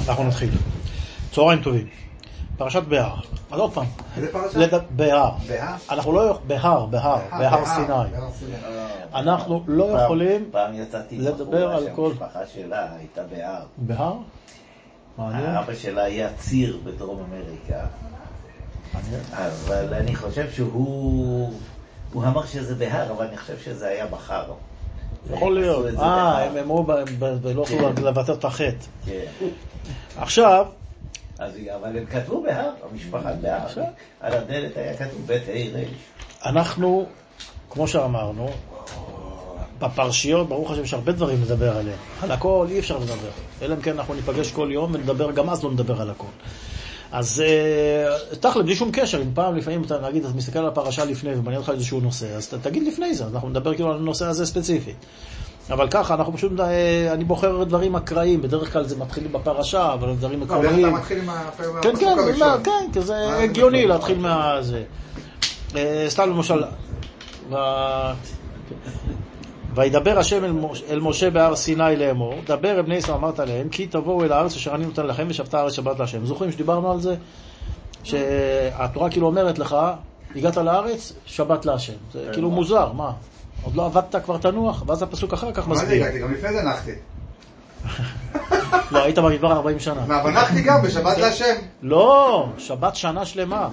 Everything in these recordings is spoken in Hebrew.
אנחנו נתחיל. צהריים טובים. פרשת בהר. אז עוד פעם. איזה פרשת? בהר. אנחנו לא... בהר סיני. אנחנו לא יכולים פעם יצאתי לדבר על כל... המשפחה שלה הייתה בהר. בהר? מעניין. אבא שלה היה ציר בדרום אמריקה. אבל אני חושב שהוא אמר שזה בהר, אבל אני חושב שזה היה בחר. יכול להיות. הם אמרו ולא יכולו לבטר את החטא. כן. עכשיו... אבל הם כתבו בהר, המשפחת בהר. על הדלת היה כתוב בית הירש. אנחנו, כמו שאמרנו, בפרשיות, ברוך השם, יש הרבה דברים לדבר עליהם. על הכל אי אפשר לדבר. אלא אם כן אנחנו ניפגש כל יום ונדבר, גם אז לא נדבר על הכל. אז תכל'ה, בלי שום קשר, אם פעם לפעמים אתה נגיד, אתה מסתכל על הפרשה לפני ומעניין אותך איזשהו נושא, אז תגיד לפני זה, אנחנו נדבר כאילו על הנושא הזה ספציפית. אבל ככה, אנחנו פשוט, אני בוחר דברים אקראיים, בדרך כלל זה מתחילים בפרשה, אבל דברים אקראיים. אתה מתחיל עם הפרק הראשון. כן, כי זה הגיוני להתחיל מהזה. סתם למשל, וידבר השם אל משה בהר סיני לאמור, דבר בני ישראל אמרת להם, כי תבואו אל הארץ אשר אני נותן לכם ושבתה הארץ שבת להשם. זוכרים שדיברנו על זה? שהתורה כאילו אומרת לך, הגעת לארץ, שבת להשם. זה כאילו מוזר, מה? עוד לא עבדת כבר תנוח, ואז הפסוק אחר כך מסביר. מה זה הגעתי? גם לפני זה נחתי. לא, היית במדבר 40 שנה. אבל נחתי גם בשבת להשם. לא, שבת שנה שלמה.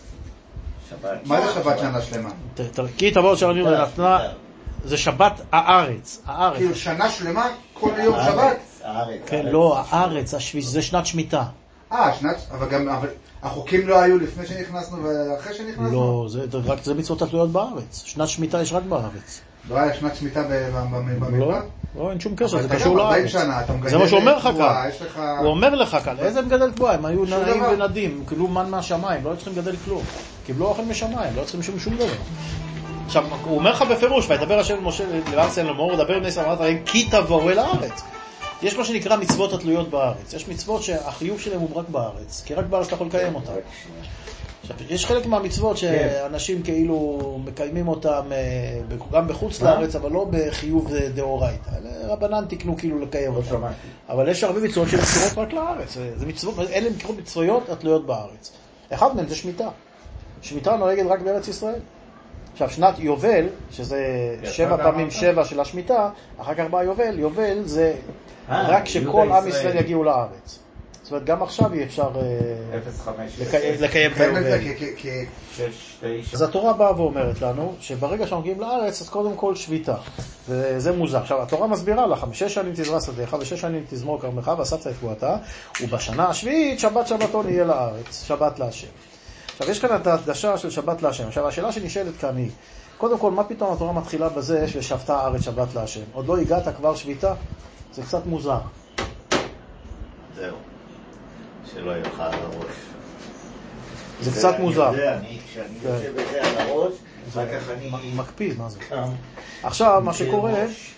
מה זה שבת שנה שלמה? כי תבואו אשר אני נתנה, זה שבת הארץ. כאילו שנה שלמה, כל יום שבת? כן, לא, הארץ, זה שנת שמיטה. אבל גם, החוקים לא היו לפני שנכנסנו ואחרי שנכנסנו? לא, זה מצוות התלויות בארץ. שנת שמיטה יש רק בארץ. לא היה שנת שמיטה במדבר? לא, אין שום קשר, זה קשור לארץ. זה מה שהוא אומר לך כאן. הוא אומר לך כאן, איזה מגדל תבואה? הם היו נעים ונדים, קיבלו מן מהשמיים, לא צריכים לגדל כלום. קיבלו אוכל משמיים, לא צריכים שום דבר. עכשיו, הוא אומר לך בפירוש, וידבר השם משה להר סיני לאמור, ודבר בני ישראל אמרת להם, כי תבואו אל הארץ. יש מה שנקרא מצוות התלויות בארץ. יש מצוות שהחיוב שלהם הוא רק בארץ, כי רק בארץ אתה יכול לקיים אותם. עכשיו, יש חלק מהמצוות שאנשים כאילו מקיימים אותם גם בחוץ לארץ, אבל לא בחיוב דאורייתא. רבנן תקנו כאילו לקיים אותם. אבל יש הרבה מצוות שמקורות רק לארץ. אלה הם מצוות התלויות בארץ. אחד מהם זה שמיטה. שמיטה נוהגת רק בארץ ישראל. עכשיו, שנת יובל, שזה 7 פעמים 7 של השמיטה, אחר כך בא יובל. יובל זה רק שכל עם ישראל יגיעו לארץ. זאת אומרת, גם עכשיו אי אפשר לקיים את היובל. אז התורה באה ואומרת לנו, שברגע שאנחנו מגיעים לארץ, אז קודם כל שביתה. וזה מוזר. עכשיו, התורה מסבירה לך, 6 שנים תזרע שדך, ו6 שנים תזמור כרמך, ואספת את תבואתה, ובשנה השביעית, שבת שבתון יהיה לארץ, שבת להשם. עכשיו, יש כאן את ההקדשה של שבת להשם. עכשיו, השאלה שנשאלת כאן היא, קודם כל, מה פתאום התורה מתחילה בזה ששבתה הארץ שבת להשם? עוד לא הגעת כבר שביתה? זה קצת מוזר. זהו. שלא יאכל על הראש. זה קצת מוזר. כשאני יושב בזה על הראש, אחר כך אני... מקפיד, מה זה? עכשיו, מה שקורה,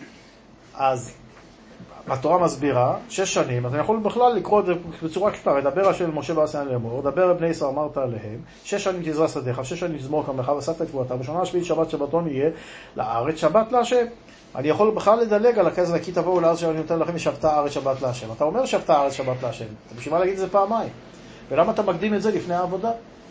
אז התורה מסבירה, 6 שנים, אז אני יכול בכלל לקרוא את זה בצורה קטנה, לדבר השם משה בהר סיני לאמור, דבר בני ישראל אמרת עליהם, 6 שנים תזרע שדך, 6 שנים תזמור כרמך, ואספת את תבואתה, בשנה השביעית שבת שבתון יהיה לארץ שבת להשם. אני יכול בכלל לדלג על הכזה, כי תבואו לארץ שאני נותן לכם ושבתה הארץ שבת להשם. אתה אומר שבתה הארץ שבת להשם, אתה בשביל מה להגיד את זה פעמיים? ולמה אתה מקדים את זה לפני העבודה?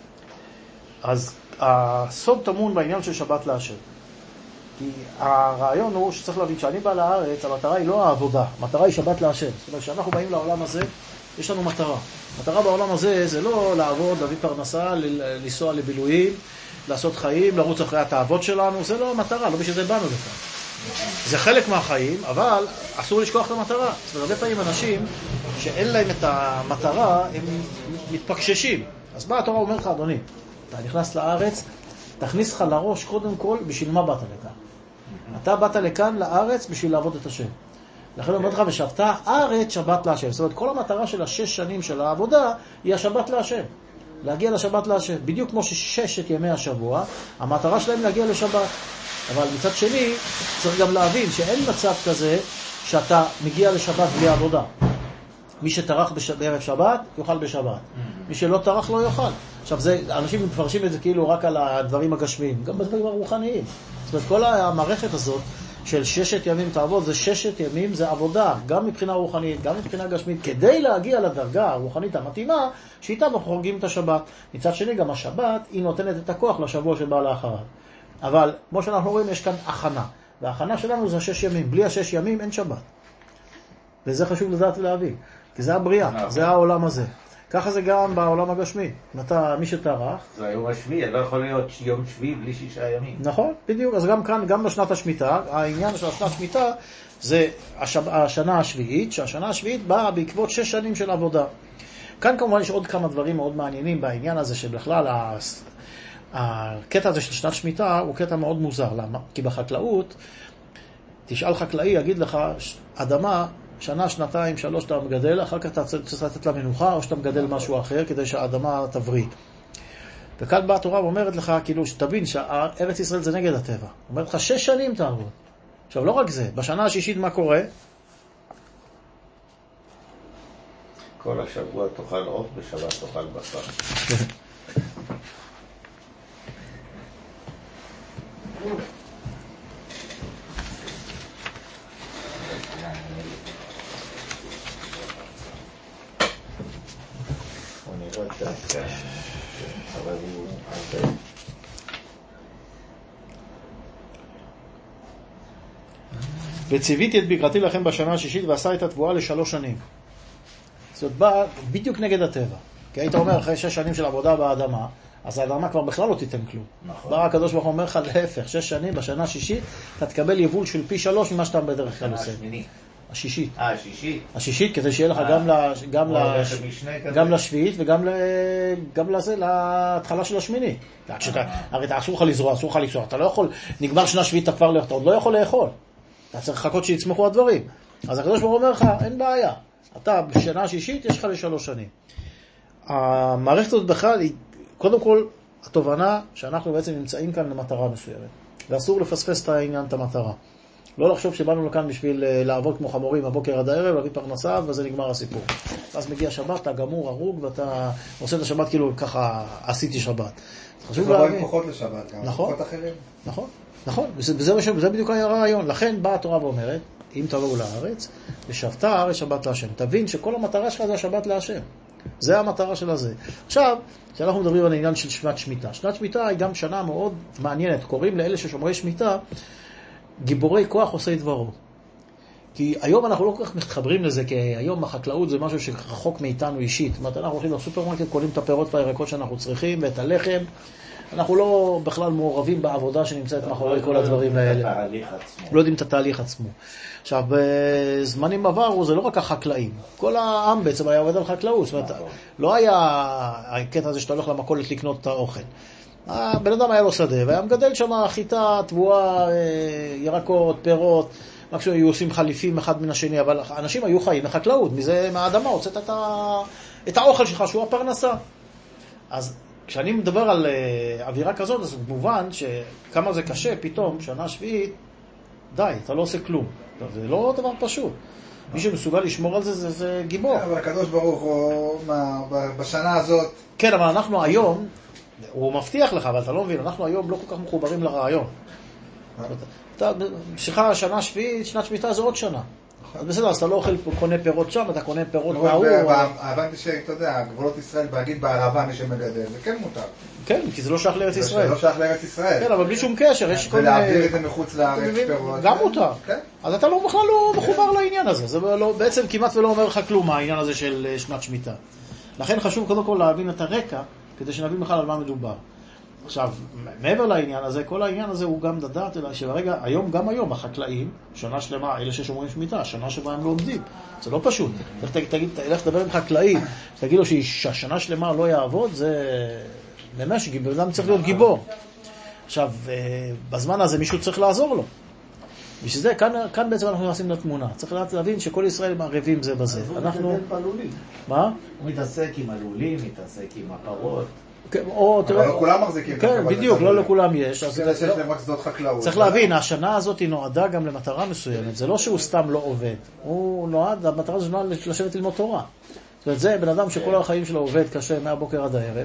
אז הסוד טמון בעניין של שבת להשם. כי הרעיון הוא שצריך להבין שאני בא לארץ, המטרה היא לא העבודה, המטרה היא שבת להשם. זאת אומרת, כשאנחנו באים לעולם הזה, יש לנו מטרה. המטרה בעולם הזה זה לא לעבוד, להביא פרנסה, לנסוע לבילויים, לעשות חיים, לרוץ אחרי התאוות שלנו, זה לא המטרה, לא בשביל זה באנו לכאן. זה חלק מהחיים, אבל אסור לשכוח את המטרה. זאת אומרת, הרבה פעמים אנשים שאין להם את המטרה, הם מתפקששים. אז באה התורה אומר לך, אדוני, אתה נכנס לארץ, תכניס לך לראש קודם כל בשביל מה באת לכאן. אתה באת לכאן לארץ בשביל לעבוד את השם. לכן אומר לך, ושבתה הארץ שבת להשם. זאת אומרת, כל המטרה של 6 שנים של העבודה היא השבת להשם. להגיע לשבת להשם. בדיוק כמו ש6 ימי השבוע, המטרה שלהם להגיע לשבת. אבל מצד שני, צריך גם להבין שאין מצב כזה שאתה מגיע לשבת בלי עבודה. מי שטרח בערב שבת, יאכל בשבת. מי שלא טרח לא יאכל. עכשיו, אנשים מפרשים את זה כאילו רק על הדברים הגשמיים, גם בדברים הרוחניים. זאת אומרת, כל המערכת הזאת, של 6 ימים תעבוד, זה 6 ימים, זה עבודה, גם מבחינה רוחנית, גם מבחינה גשמית, כדי להגיע לדרגה הרוחנית המתאימה, שאיתה אנחנו חוגגים את השבת. מצד שני, גם השבת, היא נותנת את הכוח לשבוע שבא לאחריו. אבל, כמו שאנחנו רואים, יש כאן הכנה. וההכנה שלנו זה 6 ימים. בלי 6 ימים אין שבת. וזה חשוב לדעת ולהבין. כי זה הבריאה, זה העולם הזה. ככה זה גם בעולם הגשמי. מי שטרח... זה היום השביעי, לא יכול להיות יום שביעי בלי 6 ימים. נכון, בדיוק. אז גם כאן, גם בשנת השמיטה, העניין של השנת השמיטה זה השנה השביעית, שהשנה השביעית באה בעקבות 6 שנים של עבודה. כאן כמובן יש עוד כמה דברים מאוד מעניינים בעניין הזה, שבכלל הקטע הזה של שנת שמיטה הוא קטע מאוד מוזר. למה? כי בחקלאות, תשאל חקלאי, יגיד לך, אדמה, שנה, 2, 3 אתה מגדל, אחר כך אתה צריך לתת לה מנוחה, או שאתה מגדל משהו אחר, כדי שהאדמה תבריא. וכאן באה התורה ואומרת לך, כאילו, שתבין שארץ ישראל זה נגד הטבע. אומרת לך, 6 שנים תעבוד. עכשיו, לא רק זה, בשנה השישית מה קורה? כל השבוע תאכל עוף, בשבת תאכל בשר. וציוויתי את ברכתי לכם בשנה השישית ועשה את התבואה ל3 שנים. זאת באה בדיוק נגד הטבע. כי היית אומר אחרי 6 שנים של עבודה באדמה, אז האדמה כבר בכלל לא תיתן כלום. נכון. בא הקדוש ברוך הוא אומר לך להפך, 6 שנים בשנה השישית אתה תקבל יבול של פי 3 ממה שאתה בדרך כלל עושה. השישית. השישית, כדי שיהיה לך גם לשביעית וגם לזה, להתחלה של השמינית. הרי אתה אסור לך לזרוע, אסור לך לנסוע, אתה לא יכול, נגמר שנה שביעית, אתה כבר לא, אתה עוד לא יכול לאכול. אתה צריך לחכות שיצמחו הדברים. אז הקדוש ברוך הוא אומר לך, אין בעיה. אתה בשנה השישית יש לך ל3 שנים. המערכת הזאת בכלל היא, קודם כל, התובנה שאנחנו בעצם נמצאים כאן למטרה מסוימת. ואסור לפספס את העניין, את המטרה. לא לחשוב שבאנו לכאן בשביל לעבוד כמו חמורים הבוקר עד הערב, להביא פרנסה, וזה נגמר הסיפור. אז מגיע שבת, אתה גמור, הרוג, ואתה עושה את השבת כאילו ככה עשיתי שבת. חשוב להבין. כוחות לשבת, גם כוחות אחרים. נכון. וזה בדיוק הרעיון. לכן באה התורה ואומרת, אם תבואו לארץ, ושבתה הארץ שבת להשם. תבין שכל המטרה שלך זה השבת להשם. זה המטרה של הזה. עכשיו, כשאנחנו מדברים על העניין של שנת שמיטה. שנת שמיטה היא גם שנה מאוד מעניינת. קוראים לאלה ששומרי שמיטה, גיבורי כוח עושי דברו. כי היום אנחנו לא כל כך מתחברים לזה, כי היום החקלאות זה משהו שרחוק מאיתנו אישית. זאת אומרת, אנחנו הולכים לסופרמרקט, קונים את הפירות והירקות שאנחנו צריכים, ואת הלחם. אנחנו לא בכלל מעורבים בעבודה שנמצאת מאחורי כל הדברים האלה. לא יודעים את התהליך עצמו. עכשיו, בזמנים עברו זה לא רק החקלאים. כל העם בעצם היה עובד על חקלאות. זאת אומרת, לא היה הקטע הזה שאתה הולך למכולת לקנות את האוכל. הבן אדם היה לו שדה, והיה מגדל שם חיטה, תבואה, ירקות, פירות, מקסימום היו עושים חליפים אחד מן השני, אבל אנשים היו חיים מחקלאות, מזה מהאדמה, הוצאת את האוכל שלך, שהוא הפרנסה. אז כשאני מדבר על אווירה כזאת, אז מובן שכמה זה קשה, פתאום, שנה שביעית, די, אתה לא עושה כלום. זה לא דבר פשוט. מי שמסוגל לשמור על זה, זה גיבור. אבל הקדוש ברוך הוא, בשנה הזאת... כן, אבל אנחנו היום... הוא מבטיח לך, אבל אתה לא מבין, אנחנו היום לא כל כך מחוברים לרעיון. בשביל שנה שביעית, שנת שמיטה זה עוד שנה. אז בסדר, אז אתה לא אוכל, קונה פירות שם, אתה קונה פירות מהאור. הבנתי שאתה יודע, גבולות ישראל, בהגיד בערבה מי שמגדל, זה כן מותר. כן, כי זה לא שייך לארץ ישראל. זה לא שייך לארץ ישראל. כן, אבל בלי שום קשר, יש כל מיני... ולהעביר את זה מחוץ לארץ פירות. גם מותר. אז אתה בכלל לא מחובר לעניין הזה. זה בעצם כמעט ולא אומר לך כלום, העניין הזה של שנת שמיטה. לכן חשוב קודם כל להבין את הרקע, כדי שנבין בכלל על מה מדובר. עכשיו, מעבר לעניין הזה, כל העניין הזה הוא גם לדעת, שברגע, גם היום, החקלאים, שנה שלמה, אלה ששומרים שמיטה, שנה שבה הם לא עומדים. זה לא פשוט. תלך לדבר עם חקלאים, תגיד לו שהשנה שלמה לא יעבוד, זה ממש, אדם צריך להיות גיבור. עכשיו, בזמן הזה מישהו צריך לעזור לו. בשביל זה, כאן בעצם אנחנו נכנסים לתמונה. צריך להבין שכל ישראל מערבים זה בזה. אנחנו... מה? הוא מתעסק עם הלולים, מתעסק עם הפרות. אבל לא כולם מחזיקים. כן, בדיוק, לא לכולם יש. צריך להבין, השנה הזאת היא נועדה גם למטרה מסוימת. זה לא שהוא סתם לא עובד. הוא נועד, המטרה זה נועד לשבת ללמוד תורה. זאת אומרת, זה בן אדם שכל החיים שלו עובד קשה מהבוקר עד הערב.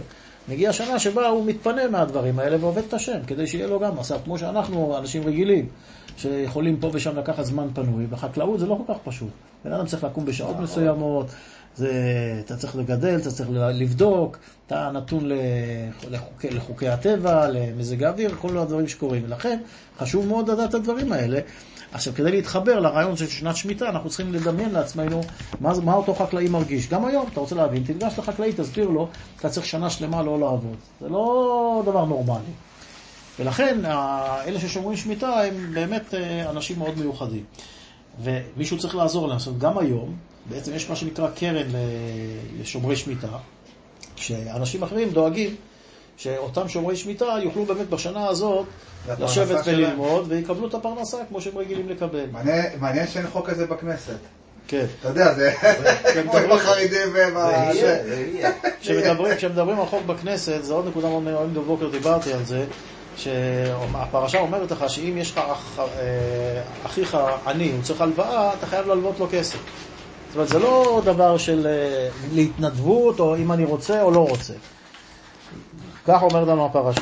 מגיעה שנה שבה הוא מתפנה מהדברים האלה ועובד את השם, כדי שיהיה לו גם מסע, כמו שאנחנו אנשים רגילים, שיכולים פה ושם לקחת זמן פנוי. בחקלאות זה לא כל כך פשוט. בן אדם צריך לקום בשעות מסוימות, אתה צריך לגדל, אתה צריך לבדוק, אתה נתון לחוקי הטבע, למזג האוויר, כל הדברים שקורים. ולכן חשוב מאוד לדעת את הדברים האלה. עכשיו, כדי להתחבר לרעיון של שנת שמיטה, אנחנו צריכים לדמיין לעצמנו מה אותו חקלאי מרגיש. גם היום, אתה רוצה להבין, תפגש לחקלאי, תסביר לו, אתה צריך שנה שלמה לא לעבוד. זה לא דבר נורמלי. ולכן, אלה ששומרים שמיטה הם באמת אנשים מאוד מיוחדים. ומישהו צריך לעזור להם. זאת אומרת, גם היום, בעצם יש מה שנקרא קרן לשומרי שמיטה, שאנשים אחרים דואגים שאותם שומרי שמיטה יוכלו באמת בשנה הזאת לשבת וללמוד ויקבלו את הפרנסה כמו שהם רגילים לקבל. מעניין שאין חוק כזה בכנסת. כן. אתה יודע, זה כמו עם החרדים כשמדברים על חוק בכנסת, זה עוד נקודה מאוד מעניינת, בבוקר דיברתי על זה, שהפרשה אומרת לך שאם יש לך אחיך עני, הוא צריך הלוואה, אתה חייב להלוות לו כסף. זאת אומרת, זה לא דבר של להתנדבות, או אם אני רוצה או לא רוצה. כך אומרת לנו הפרשה.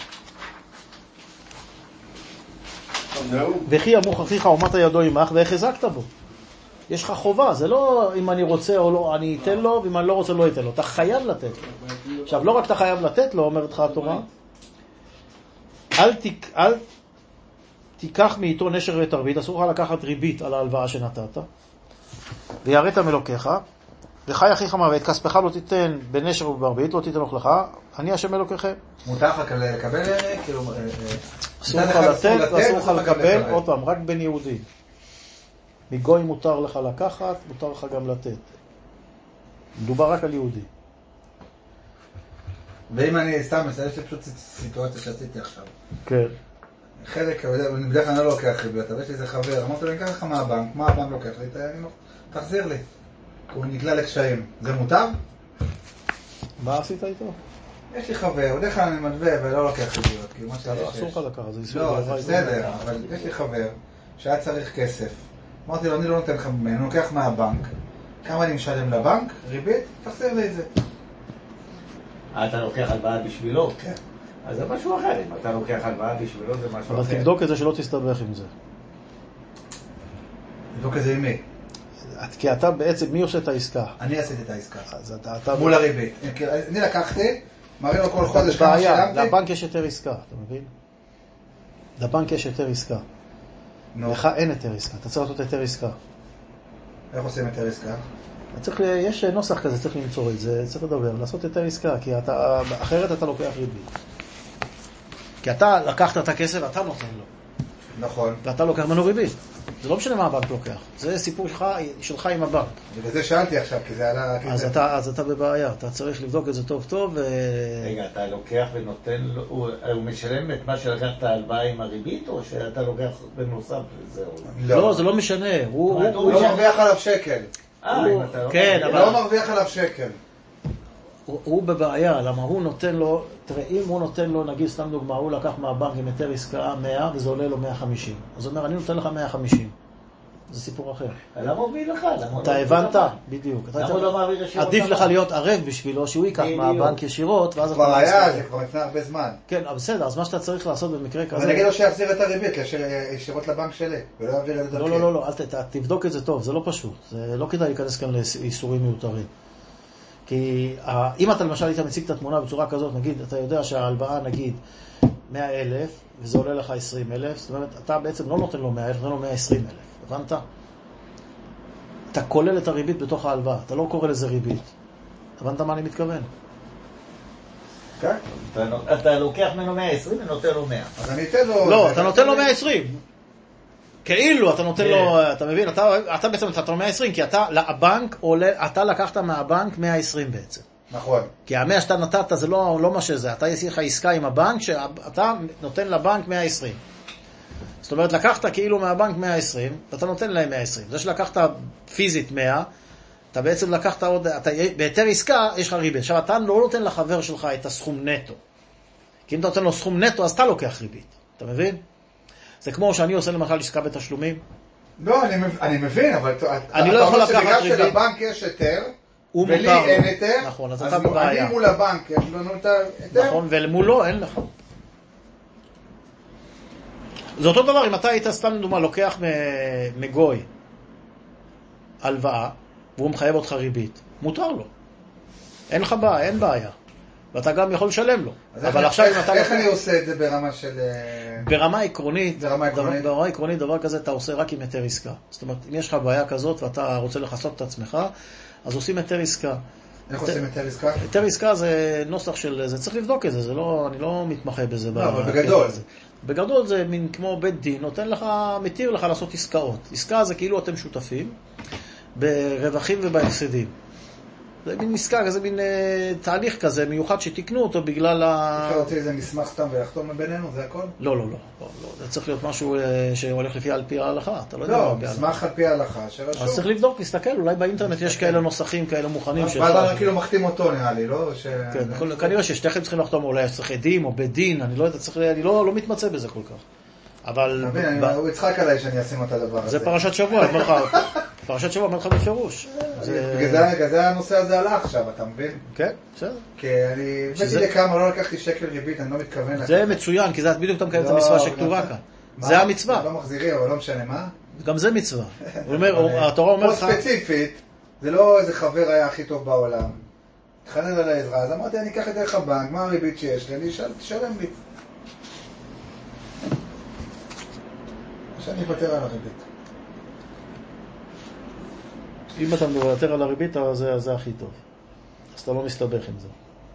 וכי ימוך אחיך ומת ידו עמך והחזקת בו. יש לך חובה, זה לא אם אני רוצה או לא, אני אתן לו, ואם אני לא רוצה לא אתן לו. אתה חייב לתת לו. עכשיו, לא רק אתה חייב לתת לו, אומרת לך התורה, אל תיקח מאיתו נשר ותרבית, אסור לך לקחת ריבית על ההלוואה שנתת, ויראת מלוקיך, וחי אחיך ואת כספך לא תיתן בנשר ובערבית, לא תיתן לך, אני השם אלוקיכם. מותר לך לקבל, כאילו... אסור לך לתת ואסור לך לקבל, עוד פעם, רק בין יהודים. מגוי מותר לך לקחת, מותר לך גם לתת. מדובר רק על יהודי. ואם אני סתם מסיים, יש לי פשוט סיטואציה שעשיתי עכשיו. כן. חלק, אני בדרך כלל לא לוקח ריביות, אבל יש לי איזה חבר, אמרתי לו, אני אקח לך מהבנק, מה הבנק לוקח לי? תחזיר לי. הוא נקלע לקשיים. זה מותר? מה עשית איתו? יש לי חבר, בדרך כלל אני מדווה ולא לוקח ריביות. אסור לך לקחת, זה איסור. לא, זה בסדר, אבל יש לי חבר שהיה צריך כסף. אמרתי לו, אני לא נותן לך ממנו, אני לוקח מהבנק. כמה אני משלם לבנק? ריבית? תחזיר לי את זה. אתה לוקח הלוואה בשבילו? כן. אז זה משהו אחר, אם אתה לוקח הלוואה בשבילו זה משהו אחר. אבל תבדוק את זה שלא תסתבך עם זה. תבדוק את זה עם מי? כי אתה בעצם, מי עושה את העסקה? אני עשיתי את העסקה. אז אתה... מול הריבית. אני לקחתי, מראה לו כל חודש כמה שילמתי. לבנק יש יותר עסקה, אתה מבין? לבנק יש יותר עסקה. לך אין יותר עסקה, אתה צריך לעשות יותר עסקה. איך עושים יותר עסקה? יש נוסח כזה, צריך למצוא את זה, צריך לדבר, לעשות יותר עסקה, כי אחרת אתה לוקח ריבית. כי אתה לקחת את הכסף ואתה נותן לו. נכון. ואתה לוקח ממנו ריבית. זה לא משנה מה הבנק לוקח, זה סיפור שלך עם הבנק. בגלל זה שאלתי עכשיו, כי זה עלה... אז אתה בבעיה, אתה צריך לבדוק את זה טוב טוב רגע, אתה לוקח ונותן לו, הוא משלם את מה שלקחת הלוואה עם הריבית, או שאתה לוקח בנוסף לזה? לא, זה לא משנה. הוא לא מרוויח עליו שקל. כן, אבל... לא מרוויח עליו שקל. הוא בבעיה, למה הוא נותן לו, תראה, אם הוא נותן לו, נגיד סתם דוגמה, הוא לקח מהבנק עם יותר עסקה 100 וזה עולה לו 150. אז הוא אומר, אני נותן לך 150. זה סיפור אחר. למה הוא מביא לך? אתה הבנת? בדיוק. עדיף לך להיות ערב בשבילו, שהוא ייקח מהבנק ישירות, ואז כבר היה, זה כבר לפני הרבה זמן. כן, בסדר, אז מה שאתה צריך לעשות במקרה כזה... אבל נגיד לו שיחזיר את הריבית, ישירות לבנק שלי, ולא יעביר את זה דרכי. לא, תבדוק את זה טוב, זה לא פשוט. זה לא כדאי להיכנס כאן לאיסורים מיותרים. כי אם אתה למשל היית מציג את התמונה בצורה כזאת, נגיד, אתה יודע שההלוואה נגיד 100,000 וזה עולה לך 20,000, זאת אומרת, אתה בעצם לא נותן לו 100,000, נותן לו 120,000, הבנת? אתה כולל את הריבית בתוך ההלוואה, אתה לא קורא לזה ריבית. הבנת מה אני מתכוון? כן. אתה לוקח ממנו 120 ונותן לו 100. אז אני אתן לו... לא, אתה נותן לו 120. כאילו, אתה נותן לו, אתה מבין, אתה בעצם נתת לו 120, כי אתה, לבנק עולה, אתה לקחת מהבנק 120 בעצם. נכון. כי ה100 שאתה נתת זה לא מה שזה, אתה יש לך עסקה עם הבנק, שאתה נותן לבנק 120. זאת אומרת, לקחת כאילו מהבנק 120, ואתה נותן להם 120. זה שלקחת פיזית 100, אתה בעצם לקחת עוד, ביתר עסקה יש לך ריבית. עכשיו, אתה לא נותן לחבר שלך את הסכום נטו. כי אם אתה נותן לו סכום נטו, אז אתה לוקח ריבית. אתה מבין? זה כמו שאני עושה למשל עסקה בתשלומים. לא, אני מבין, אבל אני לא יכול לקחת ריבית. שבגלל שלבנק יש היתר, ולי אין היתר, נכון, אז אני מול הבנק, יש לנו את ההיתר. נכון, ולמולו אין לך. זה אותו דבר, אם אתה היית סתם לדוגמה, לוקח מגוי הלוואה, והוא מחייב אותך ריבית, מותר לו. אין לך בעיה, אין בעיה. ואתה גם יכול לשלם לו. אבל עכשיו אם אתה... איך אני עושה את זה ברמה של... ברמה עקרונית, ברמה עקרונית, דבר כזה אתה עושה רק עם היתר עסקה. זאת אומרת, אם יש לך בעיה כזאת ואתה רוצה לחסות את עצמך, אז עושים היתר עסקה. איך עושים היתר עסקה? היתר עסקה זה נוסח של... זה צריך לבדוק את זה, אני לא מתמחה בזה. לא, אבל בגדול. בגדול זה מין כמו בית דין, נותן לך, מתיר לך לעשות עסקאות. עסקה זה כאילו אתם שותפים ברווחים ובהפסדים. זה מין עסקה, זה מין תהליך כזה מיוחד שתקנו אותו בגלל אפשר להוציא איזה מסמך סתם ולחתום בינינו, זה הכל? לא. זה צריך להיות משהו שהולך על פי ההלכה. לא, מסמך על פי ההלכה שרשום. אז צריך לבדוק, להסתכל, אולי באינטרנט יש כאלה נוסחים, כאלה מוכנים. אבל כאילו מחתים אותו נראה לי, לא? כן, כנראה ששתיכם צריכים לחתום, אולי צריך עדים או בית דין, אני לא יודע, אני לא מתמצא בזה כל כך. אבל... הוא יצחק עליי שאני אשים את הדבר הזה. זה פרשת שבוע, פרשת שבוע, אומר לך בפירוש. בגלל זה הנושא הזה עלה עכשיו, אתה מבין? כן, בסדר. כי אני... הבאתי לכמה, לא לקחתי שקל ריבית, אני לא מתכוון לקחת. זה מצוין, כי זה בדיוק אתה מקיים את המצווה שכתובה כאן. זה המצווה. לא מחזירי, אבל לא משנה מה. גם זה מצווה. התורה אומרת לך... פה ספציפית, זה לא איזה חבר היה הכי טוב בעולם. התחנן על העזרה, אז אמרתי, אני אקח את דרך הבנק, מה הריבית שיש לי? אני תשלם לי. שאני אוותר על הריבית. אם אתה מוותר על הריבית, זה הכי טוב. אז אתה לא מסתבך עם זה.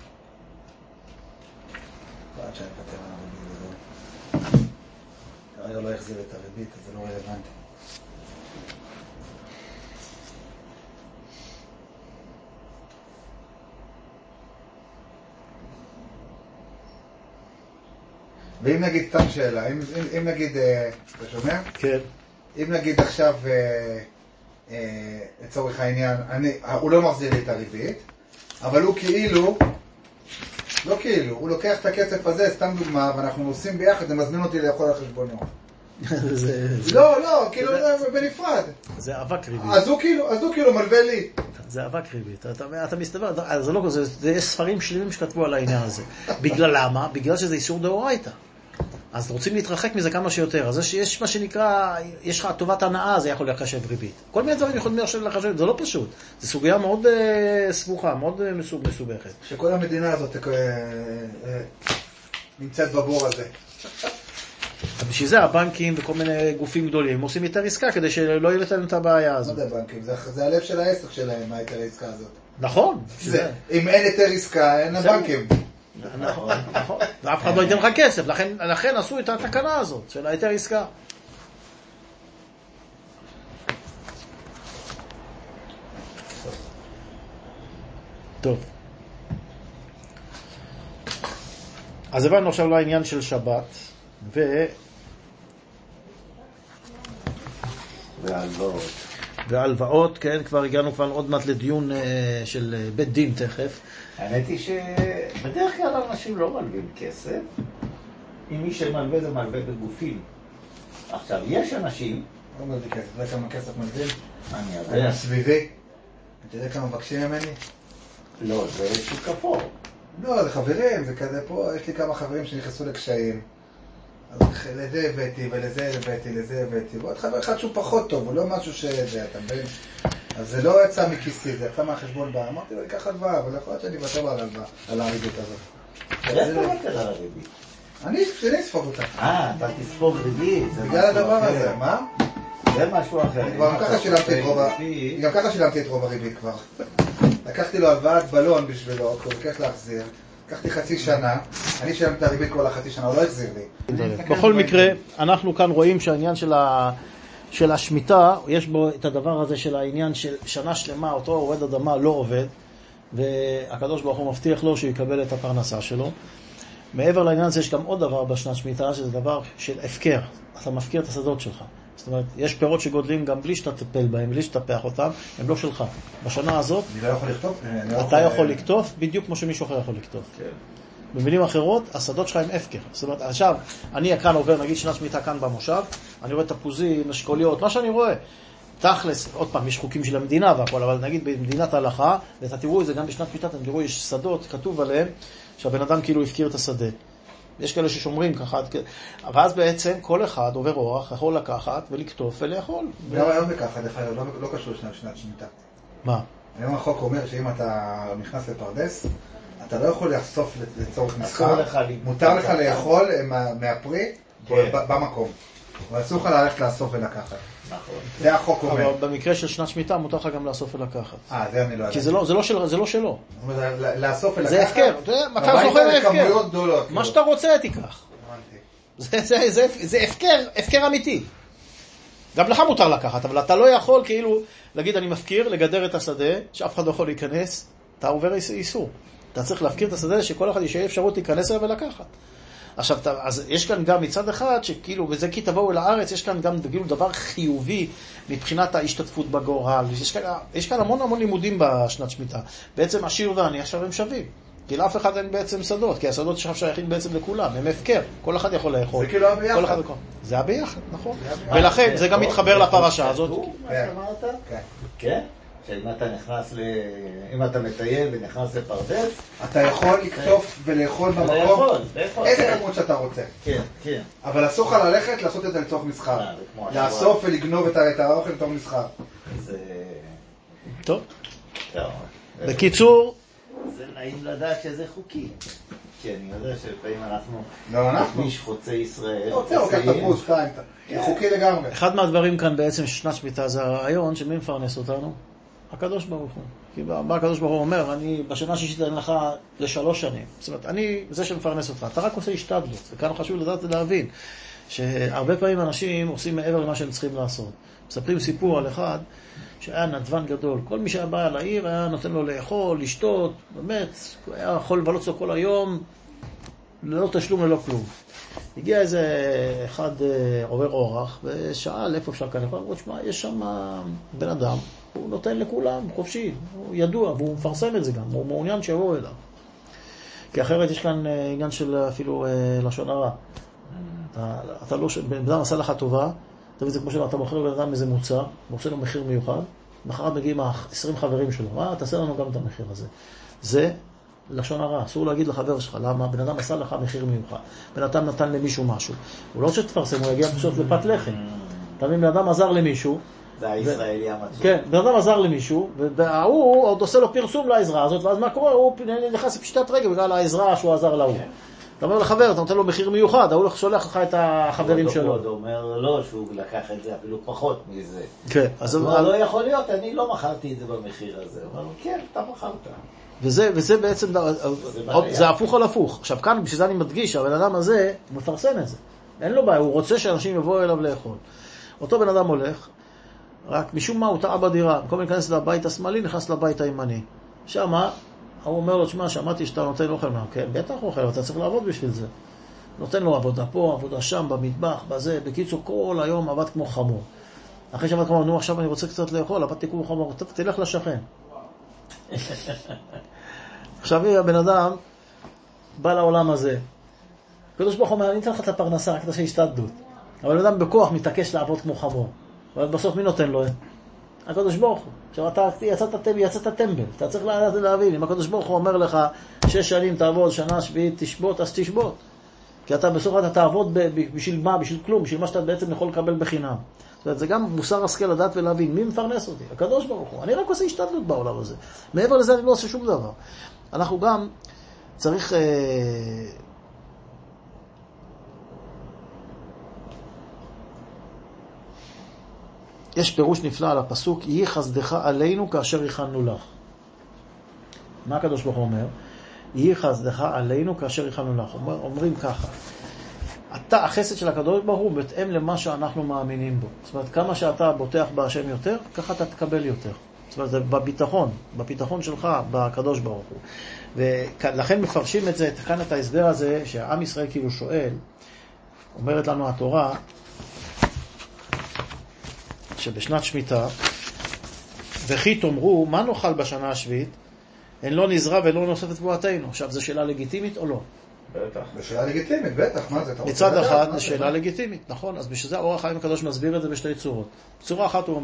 עד שאני אוותר על הריבית, כרגע לא יחזיר את הריבית, אז זה לא רלוונטי. ואם נגיד, סתם שאלה, אם נגיד, אתה שומע? כן. אם נגיד עכשיו, לצורך העניין, הוא לא מחזיר לי את הריבית, אבל הוא כאילו, לא כאילו, הוא לוקח את הכסף הזה, סתם דוגמה, ואנחנו עושים ביחד, זה מזמין אותי לאכול על חשבונו. לא, כאילו זה בנפרד. זה אבק ריבית. אז הוא כאילו מלווה לי. זה אבק ריבית. אתה מסתבר, זה לא כזה, זה ספרים שלמים שכתבו על העניין הזה. בגלל למה? בגלל שזה איסור דאורייתא. אז רוצים להתרחק מזה כמה שיותר. אז יש מה שנקרא, יש לך טובת הנאה, זה יכול לחשב ריבית. כל מיני דברים יכולים לחשב, זה לא פשוט. זו סוגיה מאוד סבוכה, מאוד מסובכת. שכל המדינה הזאת נמצאת בבור הזה. בשביל זה הבנקים וכל מיני גופים גדולים עושים יותר עסקה כדי שלא יהיה להם את הבעיה הזאת. לא יודע, בנקים, זה הלב של העסק שלהם, היתר העסקה הזאת. נכון. אם אין היתר עסקה, אין הבנקים. נכון. ואף אחד לא ייתן לך כסף, לכן עשו את התקנה הזאת של היתר עסקה. טוב. אז הבנו עכשיו לעניין של שבת והלוואות, כן, כבר הגענו עוד מעט לדיון של בית דין תכף. האמת היא שבדרך כלל אנשים לא מלווים כסף. אם מי שמלווה זה מלווה בגופים. עכשיו, יש אנשים... לא מלווה כסף, אתה יודע כמה כסף מלווים? אני יודע. אני סביבי. אתה יודע כמה מבקשים ממני? לא, זה שוק אפור. לא, זה חברים, זה כזה פה, יש לי כמה חברים שנכנסו לקשיים. אז לזה הבאתי, ולזה הבאתי, לזה הבאתי. ועוד חבר אחד שהוא פחות טוב, הוא לא משהו שזה, אתה מבין? אז זה לא יצא מכיסי, זה יצא מהחשבון בה. אמרתי לו, ייקח הלוואה, אבל יכול להיות שאני אוותר על הריבית הזאת. איך אתה מוותר על הריבית? אני אספוג אותה. אתה תספוג ריבית. בגלל הדבר הזה, מה? זה משהו אחר. גם ככה שילמתי את רוב הריבית כבר. לקחתי לו הלוואת בלון בשבילו, הוא ביקש להחזיר. לקחתי חצי שנה, אני שלמתי את הריבית כל החצי שנה, הוא לא החזיר לי. בכל מקרה, אנחנו כאן רואים שהעניין של השמיטה, יש בו את הדבר הזה של העניין של שנה שלמה, אותו עובד אדמה לא עובד, והקדוש ברוך הוא מבטיח לו שהוא יקבל את הפרנסה שלו. מעבר לעניין הזה יש גם עוד דבר בשנת שמיטה, שזה דבר של הפקר. אתה מפקיר את השדות שלך. זאת אומרת, יש פירות שגודלים גם בלי שאתה תטפל בהם, בלי שתטפח אותם, הם לא שלך. בשנה הזאת, אני לא יכול לקטוף? אתה יכול לקטוף בדיוק כמו שמישהו אחר יכול לקטוף. במילים אחרות, השדות שלך הם הפקר. זאת אומרת, עכשיו, אני כאן עובר, נגיד שנת שמיטה כאן במושב, אני רואה תפוזים, אשכוליות, מה שאני רואה. תכלס, עוד פעם, יש חוקים של המדינה והכל, אבל נגיד במדינת ההלכה, ואתה תראו את זה גם בשנת שמיטה, אתם תראו, יש שדות, כתוב עליהם, שהבן אדם כאילו הפקיר את השדה. יש כאלה ששומרים ככה, ואז בעצם כל אחד עובר אורח, יכול לקחת ולקטוף ולאכול. גם היום בככה, לא קשור לשנת שמיטה. מה? היום החוק אומר שאם אתה נכנס לפרדס, אתה לא יכול לחשוף לצורך מסחר, מותר לך לאכול מהפרי במקום. אבל אסור לך ללכת לאסוף ולקחת. נכון. זה החוק אומר. אבל במקרה של שנת שמיטה מותר לך גם לאסוף ולקחת. זה אני לא יודע. כי זה לא שלו. זאת אומרת, לאסוף ולקחת. זה הפקר. אתה זוכר הפקר. מה שאתה רוצה תיקח. זה הפקר אמיתי. גם לך מותר לקחת, אבל אתה לא יכול כאילו להגיד אני מפקיר, לגדר את השדה, שאף אחד לא יכול להיכנס, אתה עובר איסור. אתה צריך להפקיר את השדה שכל אחד יש אפשרות להיכנס אליו ולקחת. עכשיו, אז יש כאן גם מצד אחד, שכאילו, וזה כי תבואו אל הארץ, יש כאן גם כאילו דבר חיובי מבחינת ההשתתפות בגורל. יש כאן המון לימודים בשנת שמיטה. בעצם עשיר ועני, עכשיו הם שווים. כי לאף אחד אין בעצם שדות, כי השדות עכשיו שייכים בעצם לכולם, הם הפקר. כל אחד יכול לאכול. זה כאילו הביחד. זה הביחד, נכון. ולכן זה גם מתחבר לפרשה הזאת. מה שאמרת? כן. שאם אתה נכנס אם אתה מטייל ונכנס לפרדס, אתה יכול לקטוף ולאכול במקום איזה כמות שאתה רוצה. כן, כן. אבל אסור לך ללכת לעשות את זה לצורך מסחר. לאסוף ולגנוב את האוכל לצורך מסחר. זה... טוב. בקיצור... זה נעים לדעת שזה חוקי. כי אני יודע שלפעמים אנחנו... לא, אנחנו. כביש חוצי ישראל. רוצה, לוקח את הפוס, חוקי לגמרי. אחד מהדברים כאן בעצם שנת שמיטה זה הרעיון שמי מפרנס אותנו? הקדוש ברוך הוא. כי בא הקדוש ברוך הוא אומר, אני בשנה השישית אני לך ל3 שנים. זאת אומרת, אני זה שמפרנס אותך. אתה רק עושה השתדלות. וכאן חשוב לדעת להבין שהרבה פעמים אנשים עושים מעבר למה שהם צריכים לעשות. מספרים סיפור על אחד שהיה נדבן גדול. כל מי שהיה בא לעיר היה נותן לו לאכול, לשתות, באמת, היה יכול לבלות לו כל היום, ללא תשלום, ללא כלום. הגיע איזה אחד עובר אורח ושאל איפה אפשר כאן לאכול. אמרו, שמע, יש שם בן אדם. הוא נותן לכולם, חופשי, הוא ידוע, והוא מפרסם את זה גם, הוא מעוניין שיבואו אליו. כי אחרת יש כאן עניין של אפילו לשון הרע. אתה לא, בן אדם עשה לך טובה, תביא את זה כמו שאתה מוכר לבן אדם איזה מוצר, הוא עושה לו מחיר מיוחד, מחרת מגיעים 20 חברים שלו, תעשה לנו גם את המחיר הזה. זה לשון הרע, אסור להגיד לחבר שלך, למה? בן אדם עשה לך מחיר מיוחד, בן אדם נתן למישהו משהו, הוא לא שתפרסם, הוא יגיע פשוט לפת לחם. תמיד בן אדם עזר למישהו, זה הישראלי המצוי. כן, בן אדם עזר למישהו, והוא עוד עושה לו פרסום לעזרה הזאת, ואז מה קורה? הוא נכנס לפשיטת רגל בגלל העזרה שהוא עזר להוא. אתה אומר לחבר, אתה נותן לו מחיר מיוחד, הוא שולח לך את החברים שלו. הוא אומר לא, שהוא לקח את זה אפילו פחות מזה. כן. אז הוא לא יכול להיות, אני לא מכרתי את זה במחיר הזה. הוא אומר, כן, אתה מכרת. וזה בעצם, זה הפוך על הפוך. עכשיו כאן, בשביל זה אני מדגיש, הבן אדם הזה מפרסם את זה. אין לו בעיה, הוא רוצה שאנשים יבואו אליו לאכול. אותו בן אדם הולך, רק משום מה הוא טעה בדירה, במקום להיכנס לבית השמאלי, נכנס לבית הימני. שמה, הוא אומר לו, שמע, שמעתי שאתה נותן אוכל מה? כן, בטח אוכל, אבל אתה צריך לעבוד בשביל זה. נותן לו עבודה פה, עבודה שם, במטבח, בזה. בקיצור, כל היום עבד כמו חמור. אחרי שעבד כמו חמור, עכשיו אני רוצה קצת לאכול, עבדתי כמו חמור, תלך לשכן. עכשיו הבן אדם בא לעולם הזה. הקדוש ברוך הוא אומר, אני אתן לך את הפרנסה, רק תעשה השתדלות. אבל הבן אדם בכוח מתעקש לעבוד כמו חמור. אבל בסוף מי נותן לו? הקדוש ברוך הוא. עכשיו אתה יצאת טמבל. אתה צריך להבין. אם הקדוש ברוך הוא אומר לך 6 שנים תעבוד, שנה שביעית תשבות, אז תשבות. כי אתה בסוף אתה תעבוד בשביל מה? בשביל כלום. בשביל מה שאתה בעצם יכול לקבל בחינם. זאת אומרת, זה גם מוסר השכל לדעת ולהבין. מי מפרנס אותי? הקדוש ברוך הוא. אני רק עושה השתדלות בעולם הזה. מעבר לזה אני לא עושה שום דבר. אנחנו גם צריך... יש פירוש נפלא על הפסוק, יהי חסדך עלינו כאשר הכנו לך. מה הקדוש ברוך הוא אומר? יהי חסדך עלינו כאשר הכנו לך. אומרים ככה, החסד של הקדוש ברוך הוא בהתאם למה שאנחנו מאמינים בו. זאת אומרת, כמה שאתה בוטח בהשם יותר, ככה אתה תקבל יותר. זאת אומרת, זה בביטחון שלך, בקדוש ברוך הוא. ולכן מפרשים את זה, כאן את ההסבר הזה, שהעם ישראל כאילו שואל, אומרת לנו התורה, שבשנת שמיטה, וכי תאמרו, מה נאכל בשנה השביעית? אין לא נזרע ולא נוסף את תבואתנו. עכשיו, זו שאלה לגיטימית או לא? בטח. זו שאלה לגיטימית, בטח. מה זה? מצד אחד, זו שאלה לגיטימית, נכון? אז בשביל זה האור החיים הקדוש מסביר את זה בשתי צורות. צורה אחת הוא אומר,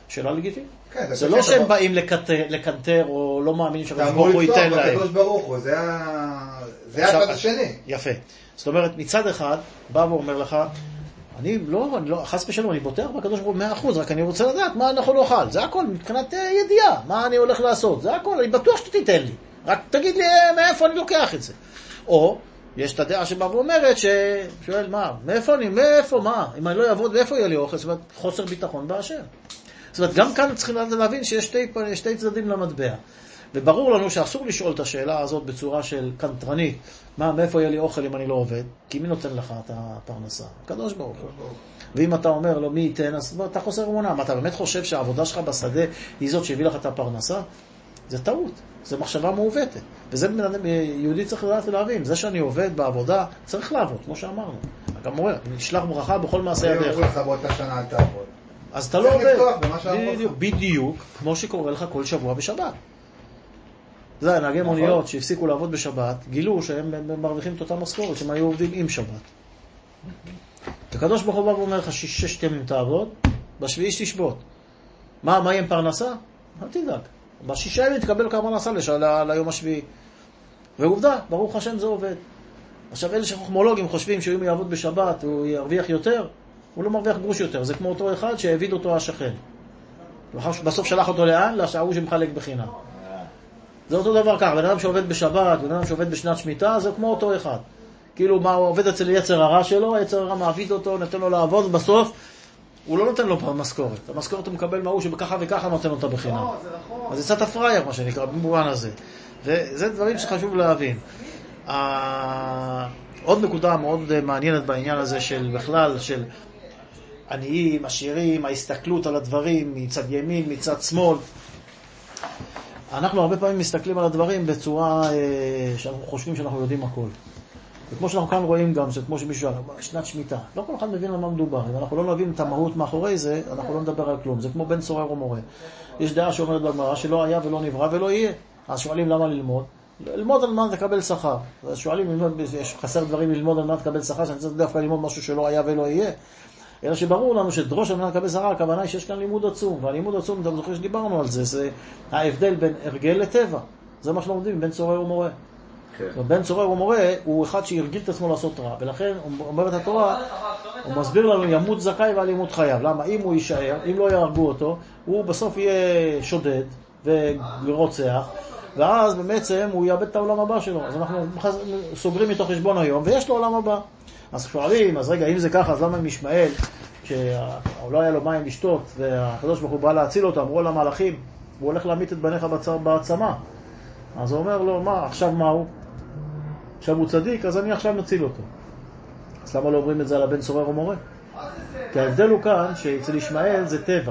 שאלה לגיטימית. כן, זה לא שהם באים לקנטר או לא מאמינים שהקדוש ברוך הוא ייתן להם. הקדוש ברוך הוא, זה הצד השני. יפה. זאת אומרת, מצד אחד, בא ואומר לך, אני לא, חס ושלום, אני בוטח בקדוש ברוך הוא 100%, רק אני רוצה לדעת מה אנחנו נאכל. זה הכל, מבחינת ידיעה, מה אני הולך לעשות. זה הכל, אני בטוח שאתה תיתן לי. רק תגיד לי מאיפה אני לוקח את זה. או, יש את הדעה שבאה ואומרת, ששואל, מאיפה, מה? אם אני לא אעבוד, מאיפה יהיה לי אוכל? זאת אומרת, חוסר ביטחון באשר. זאת אומרת, גם כאן צריכים להבין שיש שתי צדדים למטבע. וברור לנו שאסור לשאול את השאלה הזאת בצורה של קנטרנית, מאיפה יהיה לי אוכל אם אני לא עובד? כי מי נותן לך את הפרנסה? הקדוש ברוך הוא. ואם אתה אומר לו מי ייתן, אז אתה חוסר אמונה. מה, אתה באמת חושב שהעבודה שלך בשדה היא זאת שהביא לך את הפרנסה? זה טעות, זה מחשבה מעוותת. וזה יהודי צריך לדעת ולהבין. זה שאני עובד בעבודה, צריך לעבוד, כמו שאמרנו. גם אומר, נשלח ברכה בכל מעשה ידיך. אני אומר לך באותה שנה אל תעבוד. אז אתה לא עובד. בדיוק, כמו שקורה לך כל שבוע בשבת. זה, נהגי מוניות שהפסיקו לעבוד בשבת, גילו שהם מרוויחים את אותה משכורת, שהם היו עובדים עם שבת. הקדוש ברוך הוא בא ואומר לך 6 ימים תעבוד, בשביעי תשבות. מה יהיה עם פרנסה? אל תדאג. ב6 ימים תקבל כמה פרנסה ליום השביעי. ועובדה, ברוך השם זה עובד. עכשיו אלה שחוכמולוגים חושבים שאם הוא יעבוד בשבת הוא ירוויח יותר, הוא לא מרוויח גרוש יותר. זה כמו אותו אחד שהעביד אותו השכן. בסוף שלח אותו לאן? לשעהו שמחלק בחינם. זה אותו דבר כך, בן אדם שעובד בשבת, בן אדם שעובד בשנת שמיטה, זה כמו אותו אחד. כאילו, מה, הוא עובד אצל יצר הרע שלו, היצר הרע מעביד אותו, נותן לו לעבוד, ובסוף הוא לא נותן לו משכורת. המשכורת הוא מקבל מהוא שבככה וככה נותן אותה בחינם. אז זה קצת הפרייר, מה שנקרא, במובן הזה. וזה דברים שחשוב להבין. עוד נקודה מאוד מעניינת בעניין הזה של בכלל, של עניים, עשירים, ההסתכלות על הדברים מצד ימין, מצד שמאל. אנחנו הרבה פעמים מסתכלים על הדברים בצורה שאנחנו חושבים שאנחנו יודעים הכל. וכמו שאנחנו כאן רואים גם, שכמו שמישהו שנת שמיטה, לא כל אחד מבין על מה מדובר. אם אנחנו לא נבין את המהות מאחורי זה, אנחנו לא נדבר על כלום. זה כמו בן צורר או מורה. יש דעה שאומרת בגמרא שלא היה ולא נברא ולא יהיה. אז שואלים למה ללמוד? ללמוד על מה לקבל שכר. אז שואלים, יש חסר דברים ללמוד על מה לקבל שכר, שאני צריך דווקא ללמוד משהו שלא היה ולא יהיה. אלא שברור לנו שדרוש על מנת לקבל שכר, הכוונה היא שיש כאן לימוד עצום, והלימוד עצום, אתה זוכר שדיברנו על זה, זה ההבדל בין הרגל לטבע. זה מה שלומדים בין צורר ומורה. בין צורר ומורה הוא אחד שהרגיל את עצמו לעשות רע, ולכן אומרת התורה, הוא מסביר לנו ימות זכאי ועל ימות חייב. למה? אם הוא יישאר, אם לא יהרגו אותו, הוא בסוף יהיה שודד ורוצח, ואז בעצם הוא יאבד את העולם הבא שלו. אז אנחנו סוגרים איתו חשבון היום, ויש לו עולם הבא. אז שואלים, אז רגע, אם זה ככה, אז למה עם ישמעאל, שלא היה לו מים לשתות, והקדוש ברוך הוא בא להציל אותו, אמרו למלאכים, הוא הולך להמית את בניך בעצמה. אז הוא אומר לו, מה, עכשיו מה הוא? עכשיו הוא צדיק, אז אני עכשיו נציל אותו. אז למה לא אומרים את זה על הבן צורר ומורה? כי ההבדל הוא כאן, שאצל ישמעאל זה טבע.